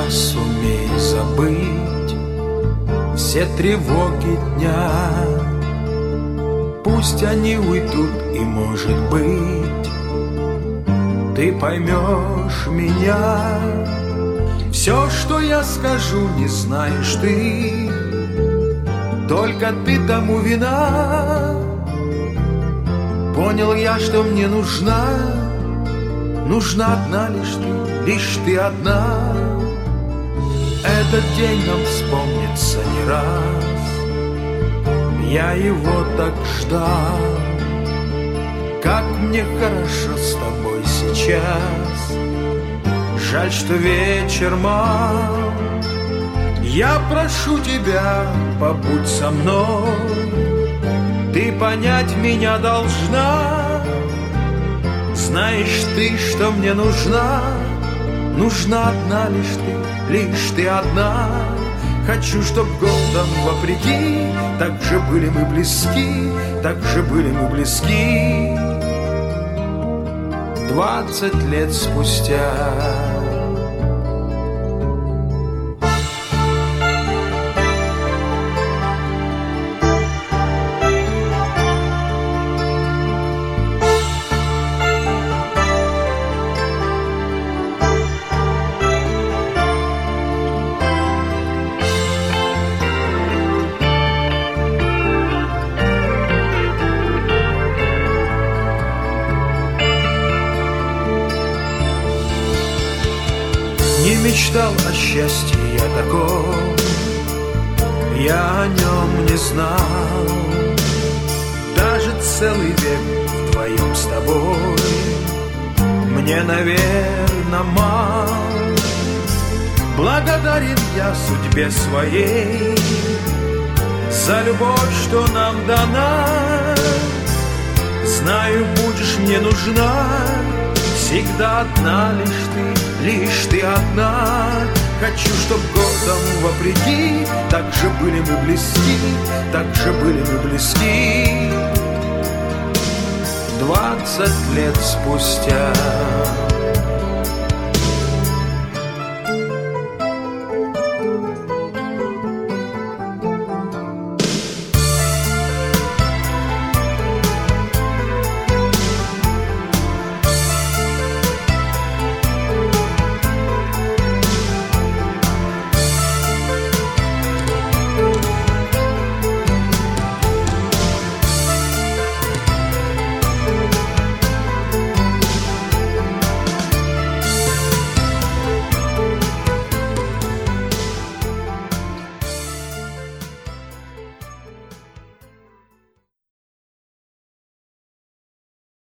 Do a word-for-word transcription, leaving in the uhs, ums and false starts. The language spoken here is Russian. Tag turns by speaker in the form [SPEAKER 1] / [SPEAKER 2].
[SPEAKER 1] сейчас умей забыть все тревоги дня. Пусть они уйдут, и, может быть, ты поймешь меня. Все, что я скажу, не знаешь ты, только ты тому вина. Понял я, что мне нужна, нужна одна лишь ты, лишь ты одна. Этот день нам вспомнится не раз, я его так ждал. Как мне хорошо с тобой сейчас, жаль, что вечер мал. Я прошу тебя, побудь со мной, ты понять меня должна. Знаешь ты, что мне нужна, нужна одна лишь ты, лишь ты одна. Хочу, чтоб годом вопреки так же были мы близки, так же были мы близки. Двадцать лет спустя. Не мечтал о счастье я таком, я о нем не знал. Даже целый век вдвоем с тобой мне, наверно, мал. Благодарен я судьбе своей за любовь, что нам дана. Знаю, будешь мне нужна, всегда одна лишь ты, лишь ты одна. Хочу, чтоб годом вопреки так же были мы близки, так же были мы близки. Двадцать лет спустя.